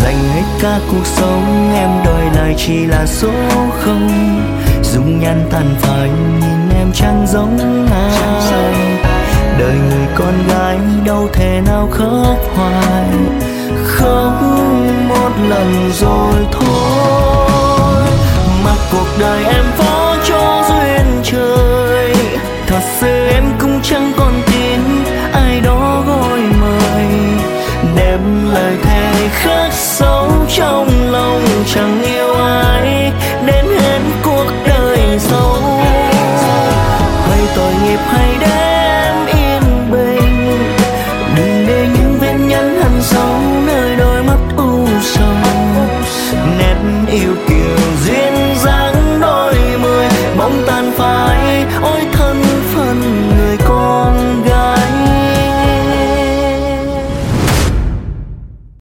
dành hết cả cuộc sống, em đòi lại chỉ là số không. Dung nhan tàn phai nhìn em chẳng giống ai, đời người con gái đâu thể nào khóc hoài, khóc một lần rồi thôi. Mặc cuộc đời